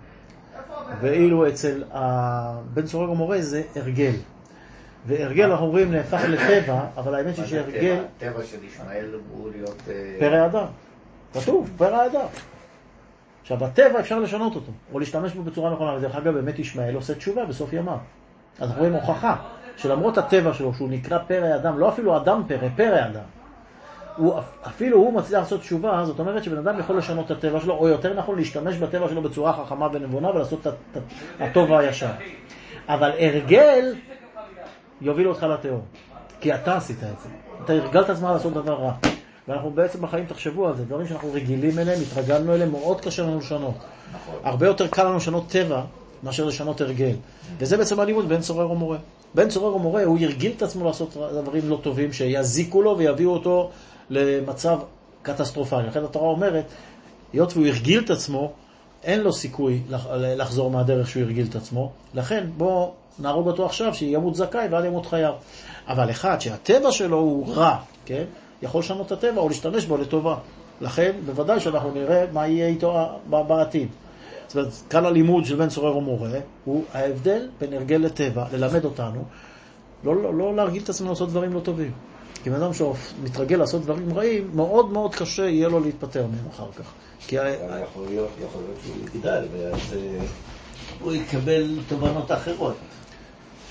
ואילו אצל הבן צורר ומורה זה הרגל. והרגל אנחנו אומרים נהפך לטבע, אבל האמת היא שהרגל... טבע של ישמעאל הוא להיות... פרא אדם. כתוב, פרא אדם. עכשיו, הטבע אפשר לשנות אותו, או להשתמש בו בצורה נכונה. ודרך אגב, באמת ישמעאל עושה תשובה בסוף ימיו. אז אנחנו רואים הוכחה, שלמרות הטבע שלו, שהוא נקרא פרא אדם, לא אפילו אדם פרא אדם. אפילו הוא מצליח לעשות תשובה, זאת אומרת שבן אדם יכול לשנות את הטבע שלו, או יותר נכון להשתמש בטבע שלו בצורה חכמה ונבונה, ולעשות את הטוב והישר. אבל הרגל יוביל אותך לתיאור. כי אתה עשית את זה. אתה הרגלת עצמך לעשות דבר רע. ואנחנו בעצם בחיים תחשבו על זה. דברים שאנחנו רגילים אליהם, התרגלנו אליהם, מאוד קשה לנו לשנות. הרבה יותר קל לנו לשנות טבע, מאשר לשנות הרגל. וזה בעצם הלימוד בין צורר ומורה. בין צורר ומורה, הוא ירגיל את עצמו לעשות דברים לא טובים, שיזיקו לו ויביאו אותו למצב קטסטרופלי. לכן התורה אומרת, היות והוא ירגיל את עצמו, אין לו סיכוי לחזור מהדרך שהוא ירגיל את עצמו. לכן בוא נהרוג אותו עכשיו שימות זכאי ועד ימות חייו. אבל אחד שהטבע שלו הוא רע, כן? יכול לשנות את הטבע או להשתמש בו לטובה. לכן בוודאי שאנחנו נראה מה יהיה איתו בעתיד. זאת אומרת, כאן הלימוד של בן צורר ומורה הוא ההבדל בין הרגל לטבע, ללמד אותנו, לא להרגיל את עצמנו לעשות דברים לא טובים. כי בן אדם שמתרגל לעשות דברים רעים, מאוד מאוד קשה יהיה לו להתפטר מהם אחר כך. יכול להיות שהוא יגדל, ואז הוא יקבל תובנות אחרות.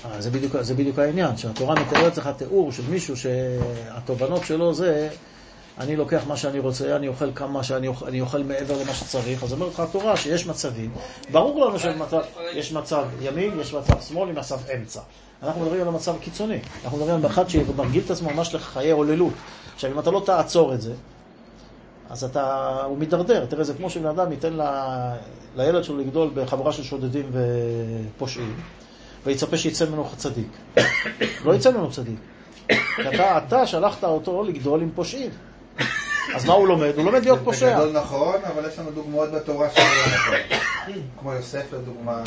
זה בדיוק העניין, שהתורה מתארת לך תיאור של מישהו שהתובנות שלו זה אני לוקח מה שאני רוצה, אני אוכל כמה שאני אוכל מעבר למה שצריך. אז אומרת לך התורה שיש מצבים, ברור לנו שיש מצב ימין, יש מצב שמאל, יש מצב אמצע. אנחנו מדברים על המצב הקיצוני, אנחנו מדברים על אחד שמרגיל את עצמו ממש לחיי עוללות. עכשיו אם אתה לא תעצור את זה, אז הוא מתדרדר. תראה, זה כמו שבן אדם ייתן לילד שלו לגדול בחבורה של שודדים ופושעים, ויצפה שיצא ממנו צדיק. לא יצא ממנו צדיק. אתה שלחת אותו לגדול עם פושעים. אז מה הוא לומד? הוא לומד להיות פושע. זה גדול נכון, אבל יש לנו דוגמאות בתורה שלא נכון. כמו יוסף לדוגמה.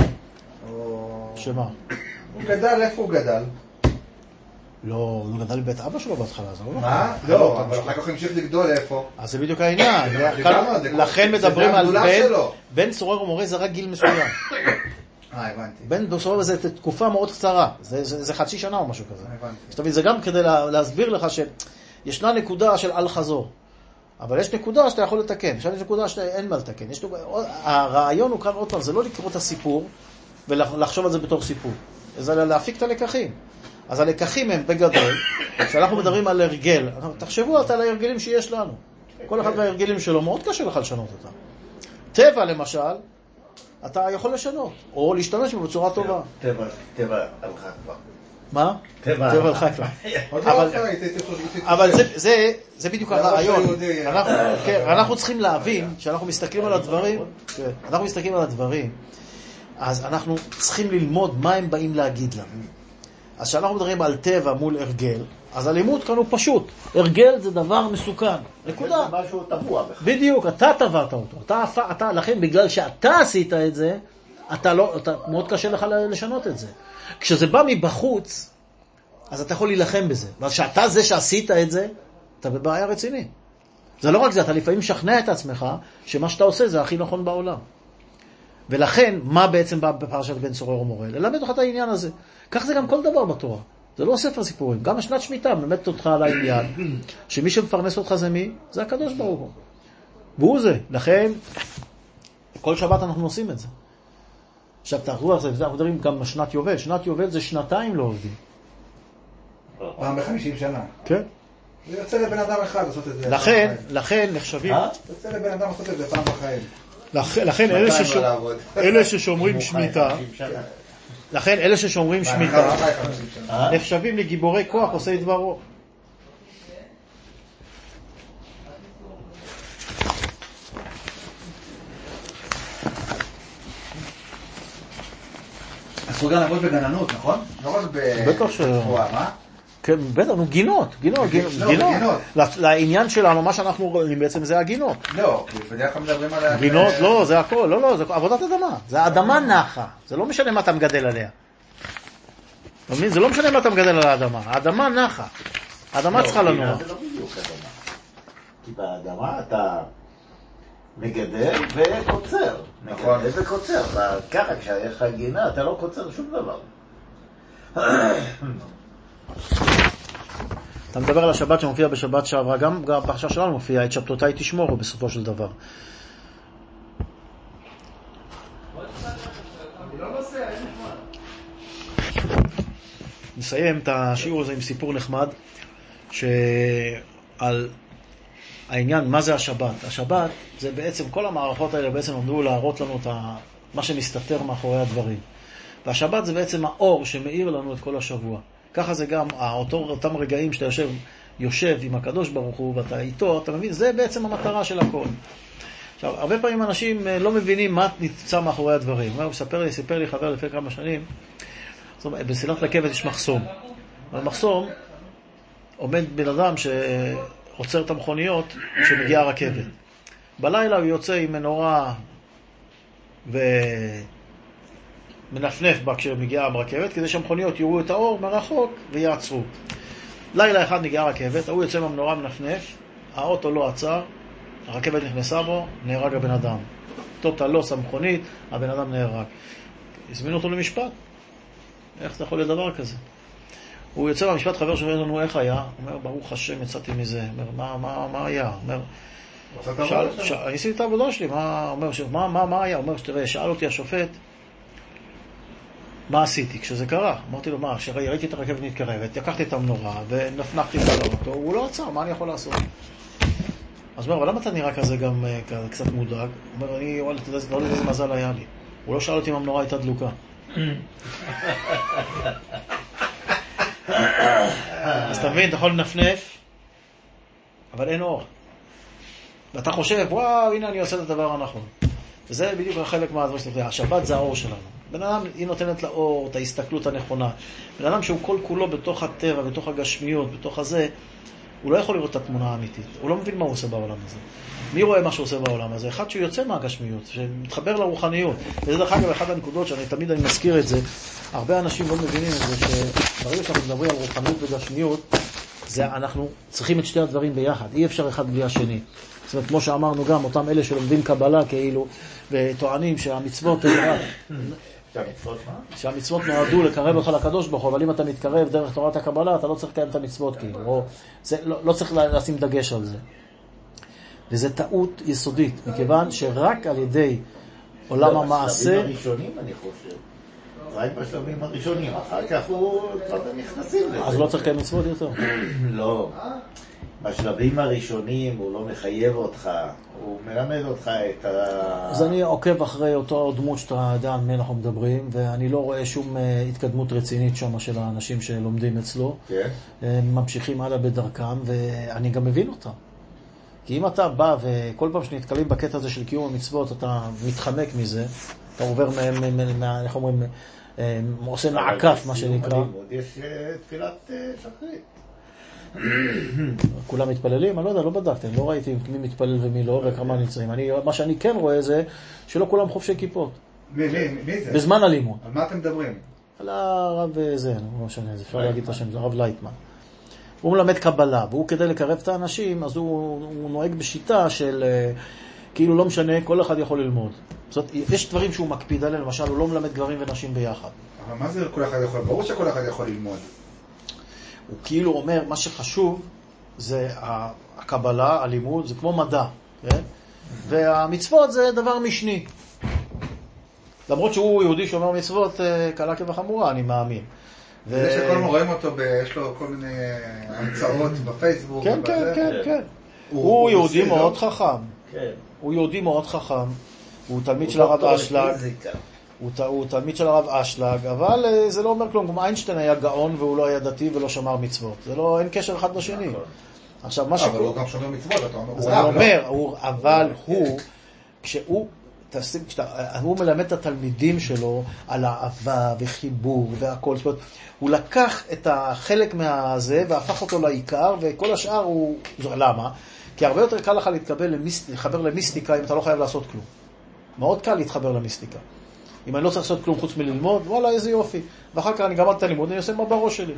שמה? הוא גדל, איפה הוא גדל? לא, הוא גדל בבית אבא שלו בהתחלה, זה לא נכון. מה? לא, אבל אחר כך המשיך לגדול איפה? אז זה בדיוק העניין. לכן מדברים על בן צורר ומורה, זה רק גיל מסוים. הבנתי. בן צורר זה תקופה מאוד קצרה, זה חצי שנה או משהו כזה. הבנתי. זה גם כדי להסביר לך שישנה נקודה של אל חזור. אבל יש נקודה שאתה יכול לתקן, עכשיו יש נקודה שאין מה לתקן. הרעיון הוא כאן עוד פעם, זה לא לקרוא את הסיפור ולחשוב על זה בתור סיפור, זה להפיק את הלקחים. אז הלקחים הם בגדול, כשאנחנו מדברים על הרגל, תחשבו על ההרגלים שיש לנו. כל אחד מההרגלים שלו מאוד קשה לך לשנות אותם. טבע למשל, אתה יכול לשנות, או להשתמש בו בצורה טובה. טבע הלכה כבר. מה? טבע הלכה כבר. אבל זה בדיוק הרעיון. אנחנו צריכים להבין שאנחנו מסתכלים על הדברים, אז אנחנו צריכים ללמוד מה הם באים להגיד לנו. אז כשאנחנו מדברים על טבע מול הרגל, אז הלימוד כאן הוא פשוט. הרגל זה דבר מסוכן. נקודה. זה משהו טבוע בך. בדיוק, אתה טבעת אותו. לכן בגלל שאתה עשית את זה, מאוד קשה לך לשנות את זה. כשזה בא מבחוץ, אז אתה יכול להילחם בזה. אבל כשאתה זה שעשית את זה, אתה בבעיה רציני. זה לא רק זה, אתה לפעמים משכנע את עצמך שמה שאתה עושה זה הכי נכון בעולם. ולכן, מה בעצם בא בפרשת בן צורר ומורה? ללמד אותך את העניין הזה. כך זה גם כל דבר בתורה. זה לא ספר סיפורים. גם השנת שמיטה מלמדת אותך על העניין, שמי שמפרנס אותך זה מי? זה הקדוש ברוך הוא. והוא זה. לכן, כל שבת אנחנו עושים את זה. עכשיו תראו על זה, אנחנו מדברים גם שנת יובל. שנת יובל זה שנתיים לא עובדים. פעם ב50 שנה. כן. זה יוצא לבן אדם אחד לעשות את זה. לכן נחשבים... יוצא לבן אדם לעשות את זה פעם בחיים. לכן אלה ששומרים שמיטה, נחשבים לגיבורי כוח עושי דברו. אסור גם לעבוד בגננות, נכון? לא רק ברפואה, מה? כן, בטח, גינות. לעניין שלנו, מה שאנחנו רואים בעצם זה הגינות. לא, בדרך כלל מדברים על... גינות, לא, זה הכל, לא, זה עבודת אדמה. זה האדמה נחה, זה לא משנה מה אתה מגדל עליה. אתה מבין? זה לא משנה מה אתה מגדל על האדמה. האדמה נחה. האדמה צריכה לנוע. זה לא בדיוק אדמה. כי באדמה אתה מגדל וקוצר. נכון. מגדל וקוצר. ככה, כשיש לך גינה, אתה לא קוצר שום דבר. אתה מדבר על השבת שמופיע בשבת שעברה, גם בפרשה שלנו מופיע, את שבתותיי תשמורו בסופו של דבר. נסיים את השיעור הזה עם סיפור נחמד שעל העניין מה זה השבת. השבת זה בעצם, כל המערכות האלה בעצם עמדו להראות לנו את מה שמסתתר מאחורי הדברים. והשבת זה בעצם האור שמאיר לנו את כל השבוע. ככה זה גם אותם רגעים שאתה יושב עם הקדוש ברוך הוא ואתה איתו, אתה מבין? זה בעצם המטרה של הכל. עכשיו, הרבה פעמים אנשים לא מבינים מה נמצא מאחורי הדברים. הוא סיפר לי חבר לפני כמה שנים, בסילת רכבת יש מחסום. במחסום עומד בן אדם שעוצר את המכוניות כשמגיעה הרכבת. בלילה הוא יוצא עם מנורה ומנפנף בה כשמגיעה הרכבת, כדי שהמכוניות יראו את האור מרחוק ויעצרו. לילה אחד מגיעה הרכבת, הוא יוצא מהמנורה מנפנף, האוטו לא עצר, הרכבת נכנסה בו, נהרג הבן אדם. טוטלוס המכונית, הבן אדם נהרג. הזמינו אותו למשפט. איך זה יכול להיות דבר כזה? הוא יוצא במשפט, חבר שואל לנו איך היה, הוא אומר, ברוך השם יצאתי מזה. הוא אומר, מה היה? הוא אומר, אני עשיתי את העבודה שלי, מה היה? הוא אומר, תראה, שאל אותי השופט, מה עשיתי כשזה קרה? אמרתי לו, מה, כשראיתי את הרכבת מתקרבת, לקחתי את המנורה ונפנחתי את האוטו, הוא לא עצר, מה אני יכול לעשות? אז הוא אומר, אבל למה אתה נראה כזה גם קצת מודאג? הוא אומר, אני לא יודע איזה מזל היה לי. הוא לא שאל אותי אם המנורה הייתה דלוקה. אז אתה מבין, אתה יכול לנפנף, אבל אין אור. ואתה חושב, וואו, הנה אני עושה את הדבר הנכון. וזה בדיוק חלק מהדבר שלנו. השבת זה האור שלנו. בן אדם, היא נותנת לאור, את ההסתכלות הנכונה. בן אדם שהוא כל כולו בתוך הטבע, בתוך הגשמיות, בתוך הזה, הוא לא יכול לראות את התמונה האמיתית. הוא לא מבין מה הוא עושה בעולם הזה. מי רואה מה שהוא עושה בעולם הזה? אחד שהוא יוצא מהגשמיות, שמתחבר לרוחניות. וזה דרך אגב אחד הנקודות שאני תמיד מזכיר את זה. הרבה אנשים לא מבינים את זה, שברגע שאנחנו מדברים על רוחניות וגשמיות, אנחנו צריכים את שתי הדברים ביחד. אי אפשר אחד בלי השני. זאת אומרת, כמו שאמרנו גם, אותם אלה שלומדים קבלה כאילו, וטוענים שהמצוות שהמצוות נועדו לקרב אותך לקדוש ברוך הוא, אבל אם אתה מתקרב דרך תורת הקבלה, אתה לא צריך לקיים את המצוות כאילו, לא צריך לשים דגש על זה. וזה טעות יסודית, מכיוון שרק על ידי עולם המעשה... בשלבים הראשונים אני חושב. רק בשלבים הראשונים, אחר כך הוא כבר נכנסים לזה. אז לא צריך לקיים מצוות יותר? לא. בשלבים הראשונים הוא לא מחייב אותך, הוא מלמד אותך את ה... אז אני עוקב אחרי אותו דמות שאתה יודע על מי אנחנו מדברים, ואני לא רואה שום התקדמות רצינית שם של האנשים שלומדים אצלו. כן. הם ממשיכים הלאה בדרכם, ואני גם מבין אותם. כי אם אתה בא וכל פעם שנתקלים בקטע הזה של קיום המצוות, אתה מתחמק מזה, אתה עובר איך אומרים, עושה מעקף מה שנקרא. עוד יש תפילת שחרית. כולם מתפללים? אני לא יודע, לא בדקתי, אני לא ראיתי מי מתפלל ומי לא וכמה נמצאים. מה שאני כן רואה זה שלא כולם חובשי כיפות. מי זה? בזמן הלימוד. על מה אתם מדברים? על הרב זה, לא משנה, זה אפשר להגיד את השם, זה הרב לייטמן. הוא מלמד קבלה, והוא כדי לקרב את האנשים, אז הוא נוהג בשיטה של כאילו לא משנה, כל אחד יכול ללמוד. זאת, יש דברים שהוא מקפיד עליהם, למשל הוא לא מלמד גברים ונשים ביחד. אבל מה זה כל אחד יכול? ברור שכל אחד יכול ללמוד. הוא כאילו אומר, מה שחשוב זה הקבלה, הלימוד, זה כמו מדע, כן? והמצוות זה דבר משני. למרות שהוא יהודי שאומר מצוות קלה כבחמורה, אני מאמין. זה שכל רואים אותו, יש לו כל מיני המצאות בפייסבוק. כן, כן, כן, כן. הוא יהודי מאוד חכם. הוא יהודי מאוד חכם. הוא תלמיד של הרב אשלג. הוא תלמיד של הרב אשלג, אבל זה לא אומר כלום. גם איינשטיין היה גאון והוא לא היה דתי ולא שמר מצוות. זה לא, אין קשר אחד לשני. עכשיו, מה אבל הוא גם שומר מצוות, אתה אומר. אז אני אומר, אבל הוא, הוא מלמד את התלמידים שלו על אהבה וחיבור והכל. זאת אומרת, הוא לקח את החלק מהזה והפך אותו לעיקר, וכל השאר הוא... למה? כי הרבה יותר קל לך להתחבר למיסטיקה אם אתה לא חייב לעשות כלום. מאוד קל להתחבר למיסטיקה. אם אני לא צריך לעשות כלום חוץ מללמוד, וואלה, איזה יופי. ואחר כך אני גמרתי את הלימוד, אני עושה מה בראש שלי.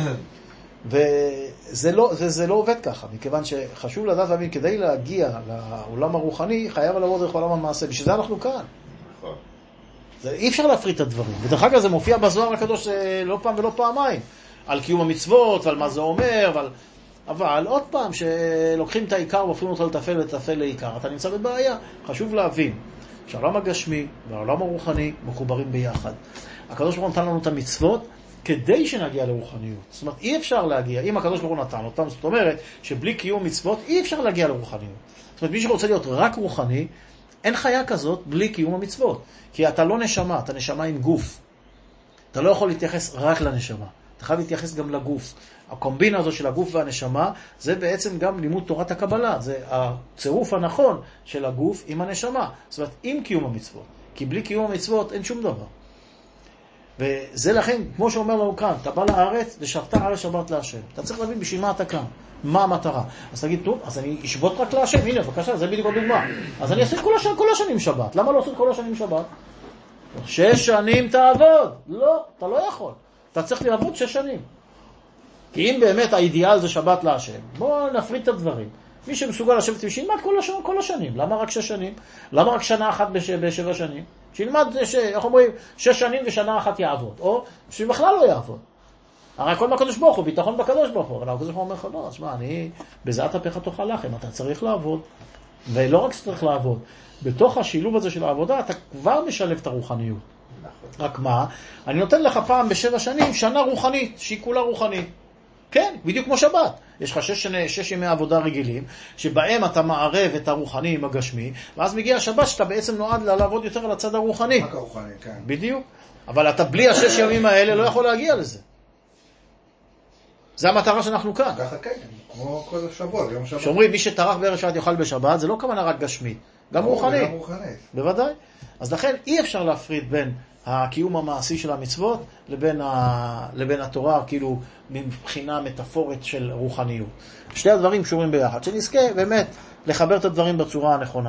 וזה לא עובד ככה, מכיוון שחשוב לדעת להבין, כדי להגיע לעולם הרוחני, חייב לעבוד דרך עולם המעשה. בשביל זה אנחנו כאן. אי אפשר להפריד את הדברים. ודרך אגב זה מופיע בזוהר הקדוש לא פעם ולא פעמיים. על קיום המצוות, ועל מה זה אומר, אבל עוד פעם, שלוקחים את העיקר והופכים אותו לטפל וטפל לעיקר, אתה נמצא בבעיה. חשוב להבין שהעולם הגשמי והעולם הרוחני מחוברים ביחד. הקדוש ברוך הוא נתן לנו את המצוות כדי שנגיע לרוחניות. זאת אומרת, אי אפשר להגיע, אם הקדוש ברוך הוא נתן אותם, זאת אומרת שבלי קיום מצוות אי אפשר להגיע לרוחניות. זאת אומרת, מי שרוצה להיות רק רוחני, אין חיה כזאת בלי קיום המצוות. כי אתה לא נשמה, אתה נשמה עם גוף. אתה לא יכול להתייחס רק לנשמה. אתה חייב להתייחס גם לגוף. הקומבינה הזו של הגוף והנשמה, זה בעצם גם לימוד תורת הקבלה. זה הצירוף הנכון של הגוף עם הנשמה. זאת אומרת, עם קיום המצוות. כי בלי קיום המצוות אין שום דבר. וזה לכן, כמו שאומר לנו כאן, אתה בא לארץ, ושבת הארץ שבת להשם. אתה צריך להבין בשביל מה אתה כאן. מה המטרה? אז תגיד, טוב, אז אני אשבות רק להשם. הנה, בבקשה, זה בדיוק הדוגמה. אז אני אעשה כל השנים שבת. למה לא עושה כל השנים שבת? 6 שנים תעבוד. לא, אתה לא יכול. אתה צריך לעבוד 6 שנים. כי אם באמת האידיאל זה שבת להשם, בואו נפריד את הדברים. מי שמסוגל לשבת ושילמד כל השנים. למה רק 6 שנים? למה רק שנה אחת ב7 שנים? שילמד, איך אומרים, 6 שנים ושנה אחת יעבוד. או שבכלל לא יעבוד. הרי הכל מהקדוש ברוך הוא, ביטחון בקדוש ברוך הוא. אבל הקדוש ברוך הוא אומר לך, לא, תשמע, אני בזעת אפיך תאכל לחם, אתה צריך לעבוד. ולא רק שצריך לעבוד, בתוך השילוב הזה של העבודה, אתה כבר משלב את הרוחניות. רק מה? אני נותן לך פעם ב7 שנים שנה רוחנית, שהיא כולה רוחנית. כן, בדיוק כמו שבת. יש לך 6 ימי עבודה רגילים, שבהם אתה מערב את הרוחני עם הגשמי, ואז מגיע השבת שאתה בעצם נועד לעבוד יותר על הצד הרוחני. רק הרוחני, כן. בדיוק. אבל אתה בלי 6 ימים האלה לא יכול להגיע לזה. זה המטרה שאנחנו כאן. ככה כן, כמו כל השבוע, יום שבת. שאומרים, מי שטרח בערב שבת יאכל בשבת, זה לא כמובן רק גשמית, גם רוחנית. גם רוחנית. בוודאי. אז לכן אי אפשר להפריד בין הקיום המעשי של המצוות לבין התורה, כאילו מבחינה מטאפורית של רוחניות. שני הדברים קשורים ביחד. שנזכה באמת לחבר את הדברים בצורה הנכונה.